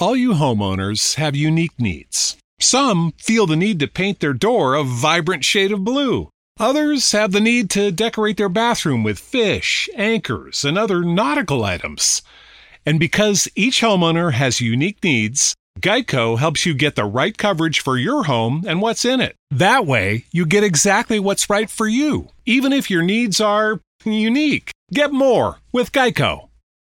All you homeowners have unique needs. Some feel the need to paint their door a vibrant shade of blue. Others have the need to decorate their bathroom with fish, anchors, and other nautical items. And because each homeowner has unique needs, Geico helps you get the right coverage for your home and what's in it. That way, you get exactly what's right for you, even if your needs are unique. Get more with Geico.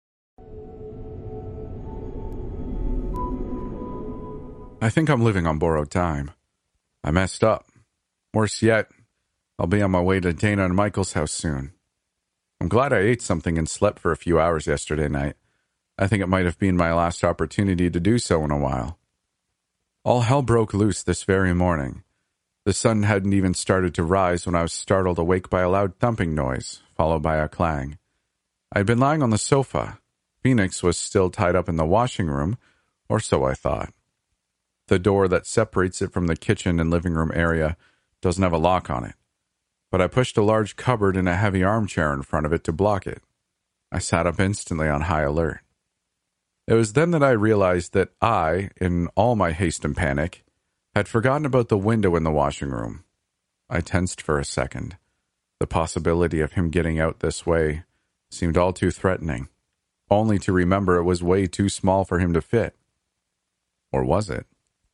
I think I'm living on borrowed time. I messed up. Worse yet, I'll be on my way to Dana and Michael's house soon. I'm glad I ate something and slept for a few hours yesterday night. I think it might have been my last opportunity to do so in a while. All hell broke loose this very morning. The sun hadn't even started to rise when I was startled awake by a loud thumping noise, followed by a clang. I'd been lying on the sofa. Phoenix was still tied up in the washing room, or so I thought. The door that separates it from the kitchen and living room area doesn't have a lock on it, but I pushed a large cupboard and a heavy armchair in front of it to block it. I sat up instantly on high alert. It was then that I realized that I, in all my haste and panic, had forgotten about the window in the washing room. I tensed for a second. The possibility of him getting out this way seemed all too threatening, only to remember it was way too small for him to fit. Or was it?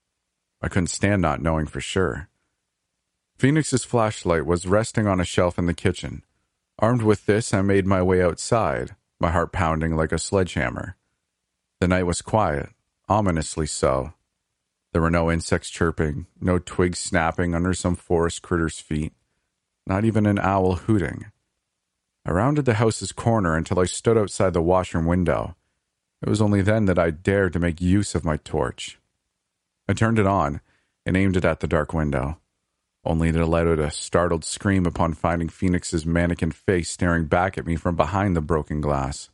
I couldn't stand not knowing for sure. Phoenix's flashlight was resting on a shelf in the kitchen. Armed with this, I made my way outside, my heart pounding like a sledgehammer. The night was quiet, ominously so. There were no insects chirping, no twigs snapping under some forest critter's feet, not even an owl hooting. I rounded the house's corner until I stood outside the washroom window. It was only then that I dared to make use of my torch. I turned it on and aimed it at the dark window, only to let out a startled scream upon finding Phoenix's mannequin face staring back at me from behind the broken glass.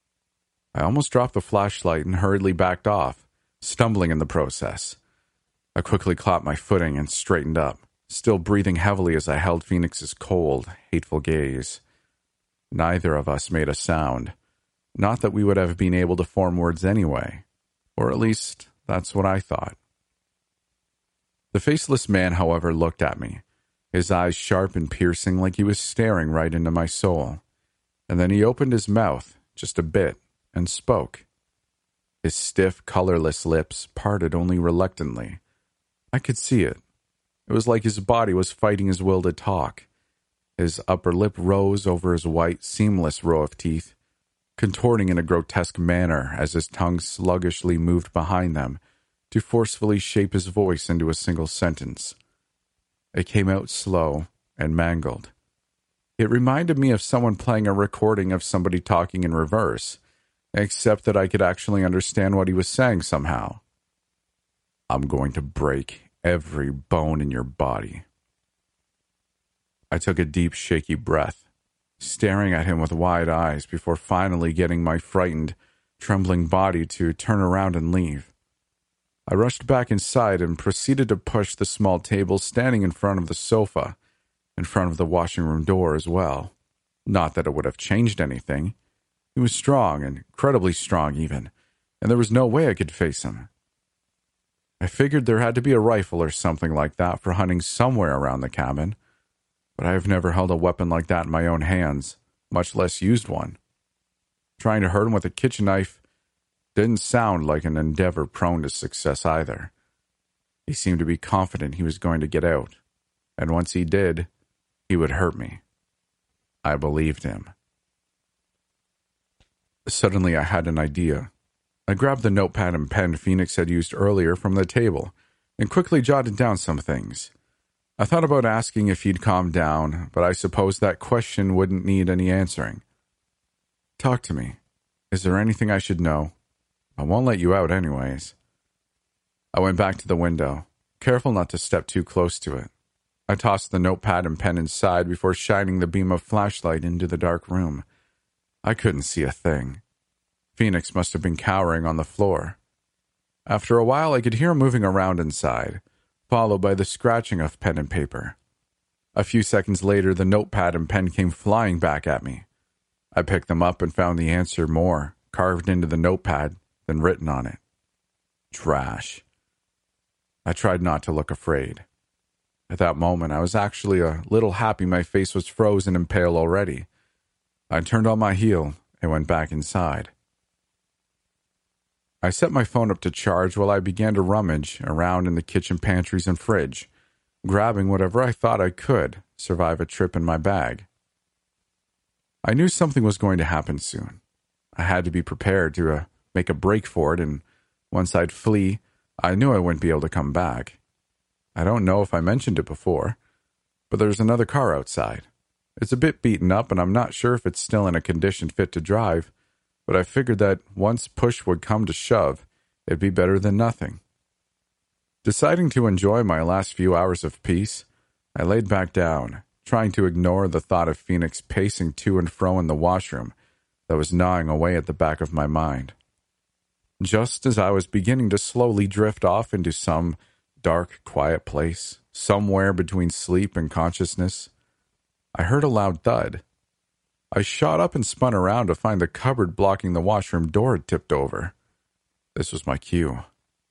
I almost dropped the flashlight and hurriedly backed off, stumbling in the process. I quickly caught my footing and straightened up, still breathing heavily as I held Phoenix's cold, hateful gaze. Neither of us made a sound. Not that we would have been able to form words anyway, or at least that's what I thought. The faceless man, however, looked at me, his eyes sharp and piercing like he was staring right into my soul. And then he opened his mouth, just a bit, and spoke. His stiff, colorless lips parted only reluctantly. I could see it. It was like his body was fighting his will to talk. His upper lip rose over his white, seamless row of teeth, contorting in a grotesque manner as his tongue sluggishly moved behind them, to forcefully shape his voice into a single sentence. It came out slow and mangled. It reminded me of someone playing a recording of somebody talking in reverse, except that I could actually understand what he was saying somehow. I'm going to break every bone in your body. I took a deep, shaky breath, staring at him with wide eyes before finally getting my frightened, trembling body to turn around and leave. I rushed back inside and proceeded to push the small table standing in front of the sofa, in front of the washing room door as well. Not that it would have changed anything. He was strong, incredibly strong even, and there was no way I could face him. I figured there had to be a rifle or something like that for hunting somewhere around the cabin, but I have never held a weapon like that in my own hands, much less used one. Trying to hurt him with a kitchen knife didn't sound like an endeavor prone to success either. He seemed to be confident he was going to get out, and once he did, he would hurt me. I believed him. Suddenly I had an idea. I grabbed the notepad and pen Phoenix had used earlier from the table and quickly jotted down some things. I thought about asking if he'd calm down, but I suppose that question wouldn't need any answering. Talk to me. Is there anything I should know? I won't let you out anyways. I went back to the window, careful not to step too close to it. I tossed the notepad and pen inside before shining the beam of flashlight into the dark room. I couldn't see a thing. Phoenix must have been cowering on the floor. After a while, I could hear him moving around inside, followed by the scratching of pen and paper. A few seconds later, the notepad and pen came flying back at me. I picked them up and found the answer more carved into the notepad than written on it. trash. I tried not to look afraid. At that moment, I was actually a little happy my face was frozen and pale already. I turned on my heel and went back inside. I set my phone up to charge while I began to rummage around in the kitchen pantries and fridge, grabbing whatever I thought I could survive a trip in my bag. I knew something was going to happen soon. I had to be prepared to make a break for it, and once I'd flee, I knew I wouldn't be able to come back. I don't know if I mentioned it before, but there's another car outside. It's a bit beaten up, and I'm not sure if it's still in a condition fit to drive, but I figured that once push would come to shove, it'd be better than nothing. Deciding to enjoy my last few hours of peace, I laid back down, trying to ignore the thought of Phoenix pacing to and fro in the washroom that was gnawing away at the back of my mind. Just as I was beginning to slowly drift off into some dark, quiet place, somewhere between sleep and consciousness, I heard a loud thud. I shot up and spun around to find the cupboard blocking the washroom door had tipped over. This was my cue.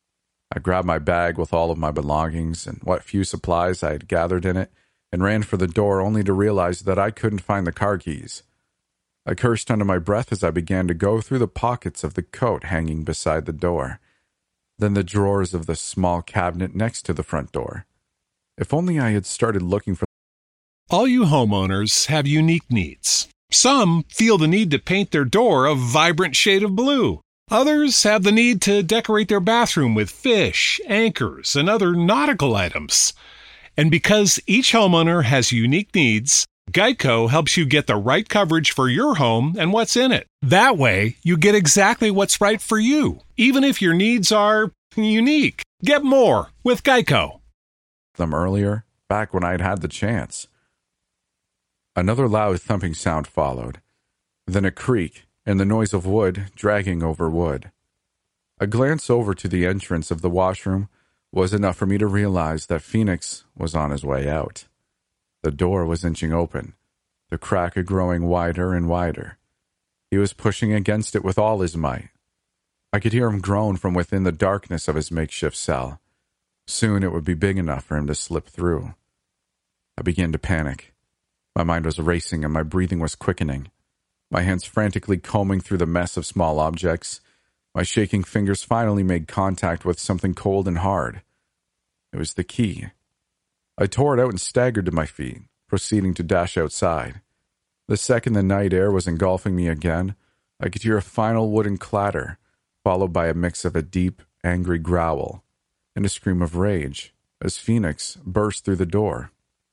I grabbed my bag with all of my belongings and what few supplies I had gathered in it and ran for the door only to realize that I couldn't find the car keys. I cursed under my breath as I began to go through the pockets of the coat hanging beside the door, then the drawers of the small cabinet next to the front door. If only I had started looking for... All you homeowners have unique needs. Some feel the need to paint their door a vibrant shade of blue. Others have the need to decorate their bathroom with fish, anchors, and other nautical items. And because each homeowner has unique needs, Geico helps you get the right coverage for your home and what's in it. That way, you get exactly what's right for you, even if your needs are unique. Get more with Geico. them earlier, back when I'd had the chance. Another loud thumping sound followed, then a creak and the noise of wood dragging over wood. A glance over to the entrance of the washroom was enough for me to realize that Phoenix was on his way out. The door was inching open, the crack growing wider and wider. He was pushing against it with all his might. I could hear him groan from within the darkness of his makeshift cell. Soon it would be big enough for him to slip through. I began to panic. My mind was racing and my breathing was quickening. My hands frantically combing through the mess of small objects. My shaking fingers finally made contact with something cold and hard. It was the key. I tore it out and staggered to my feet, proceeding to dash outside. The second the night air was engulfing me again, I could hear a final wooden clatter, followed by a mix of a deep, angry growl and a scream of rage as Phoenix burst through the door.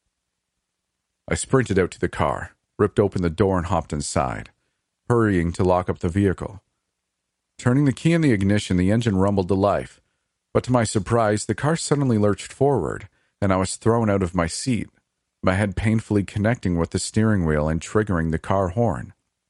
I sprinted out to the car, ripped open the door and hopped inside, hurrying to lock up the vehicle. Turning the key in the ignition, the engine rumbled to life, but to my surprise, the car suddenly lurched forward, and I was thrown out of my seat, my head painfully connecting with the steering wheel and triggering the car horn.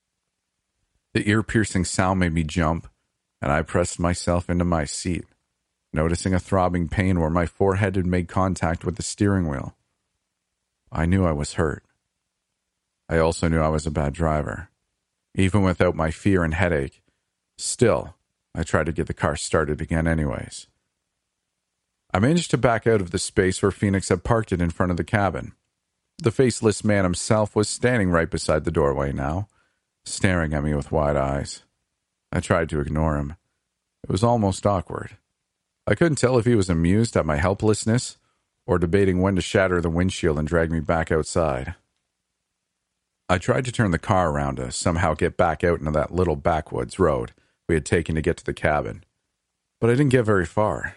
The ear-piercing sound made me jump, and I pressed myself into my seat, noticing a throbbing pain where my forehead had made contact with the steering wheel. I knew I was hurt. I also knew I was a bad driver. Even without my fear and headache, still, I tried to get the car started again anyways. I managed to back out of the space where Phoenix had parked it in front of the cabin. The faceless man himself was standing right beside the doorway now, staring at me with wide eyes. I tried to ignore him. It was almost awkward. I couldn't tell if he was amused at my helplessness or debating when to shatter the windshield and drag me back outside. I tried to turn the car around to somehow get back out into that little backwoods road we had taken to get to the cabin, but I didn't get very far.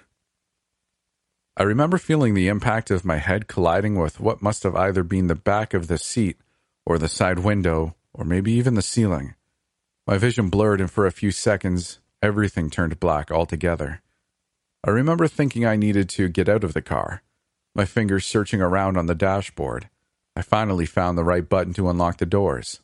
I remember feeling the impact of my head colliding with what must have either been the back of the seat or the side window or maybe even the ceiling. My vision blurred, and for a few seconds, everything turned black altogether. I remember thinking I needed to get out of the car, my fingers searching around on the dashboard. I finally found the right button to unlock the doors.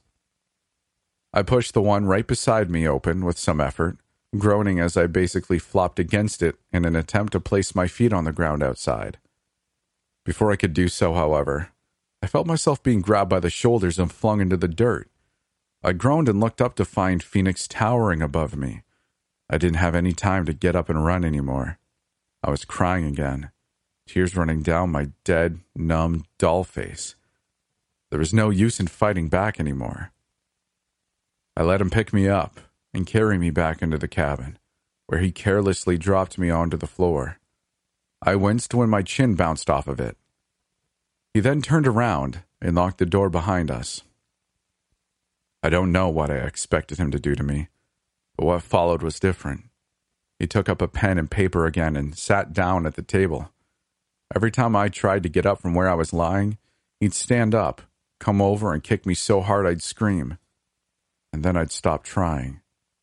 I pushed the one right beside me open with some effort, groaning as I basically flopped against it in an attempt to place my feet on the ground outside. Before I could do so, however, I felt myself being grabbed by the shoulders and flung into the dirt. I groaned and looked up to find Phoenix towering above me. I didn't have any time to get up and run anymore. I was crying again, tears running down my dead, numb, doll face. There was no use in fighting back anymore. I let him pick me up and carry me back into the cabin, where he carelessly dropped me onto the floor. I winced when my chin bounced off of it. He then turned around and locked the door behind us. I don't know what I expected him to do to me, but what followed was different. He took up a pen and paper again and sat down at the table. Every time I tried to get up from where I was lying, he'd stand up, come over and kick me so hard I'd scream. And then I'd stop trying.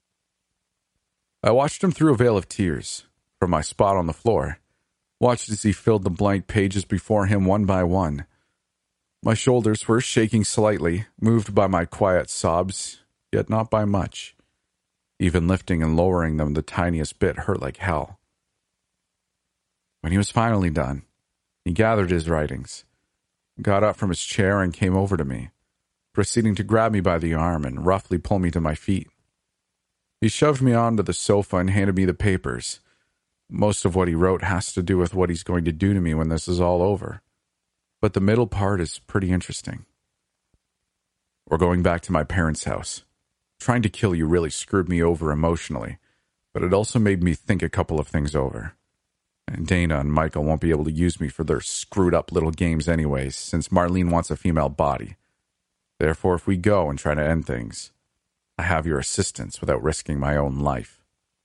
I watched him through a veil of tears, from my spot on the floor, watched as he filled the blank pages before him one by one. My shoulders were shaking slightly, moved by my quiet sobs, yet not by much. Even lifting and lowering them the tiniest bit hurt like hell. When he was finally done, he gathered his writings, got up from his chair and came over to me, proceeding to grab me by the arm and roughly pull me to my feet. He shoved me onto the sofa and handed me the papers. Most of what he wrote has to do with what he's going to do to me when this is all over. But the middle part is pretty interesting. We're going back to my parents' house. Trying to kill you really screwed me over emotionally, but it also made me think a couple of things over. And Dana and Michael won't be able to use me for their screwed up little games anyways, since Marlene wants a female body. Therefore, if we go and try to end things, I have your assistance without risking my own life.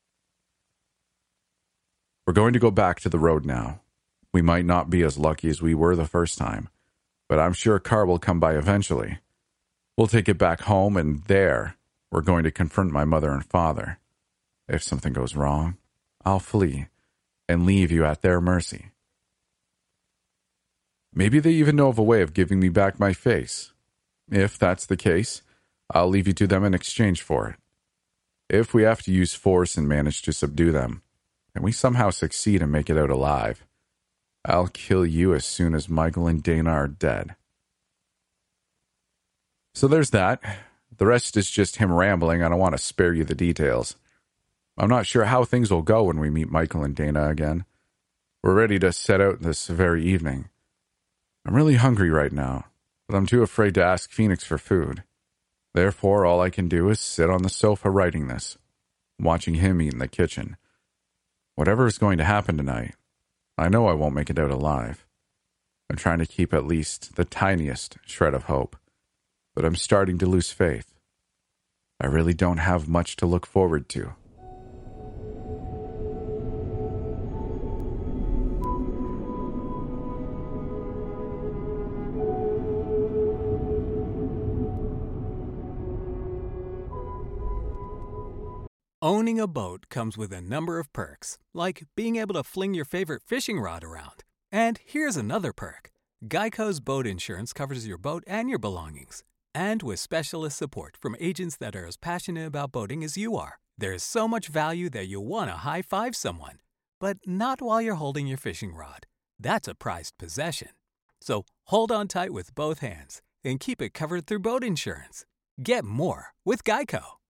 We're going to go back to the road now. We might not be as lucky as we were the first time, but I'm sure a car will come by eventually. We'll take it back home, and there, we're going to confront my mother and father. If something goes wrong, I'll flee and leave you at their mercy. Maybe they even know of a way of giving me back my face. If that's the case, I'll leave you to them in exchange for it. If we have to use force and manage to subdue them, and we somehow succeed and make it out alive, I'll kill you as soon as Michael and Dana are dead. So there's that. The rest is just him rambling. I don't want to spare you the details. I'm not sure how things will go when we meet Michael and Dana again. We're ready to set out this very evening. I'm really hungry right now, but I'm too afraid to ask Phoenix for food. Therefore, all I can do is sit on the sofa writing this, watching him eat in the kitchen. Whatever is going to happen tonight, I know I won't make it out alive. I'm trying to keep at least the tiniest shred of hope, but I'm starting to lose faith. I really don't have much to look forward to. Owning a boat comes with a number of perks, like being able to fling your favorite fishing rod around. And here's another perk. Geico's boat insurance covers your boat and your belongings. And with specialist support from agents that are as passionate about boating as you are, there's so much value that you'll want to high-five someone. But not while you're holding your fishing rod. That's a prized possession. So hold on tight with both hands and keep it covered through boat insurance. Get more with Geico.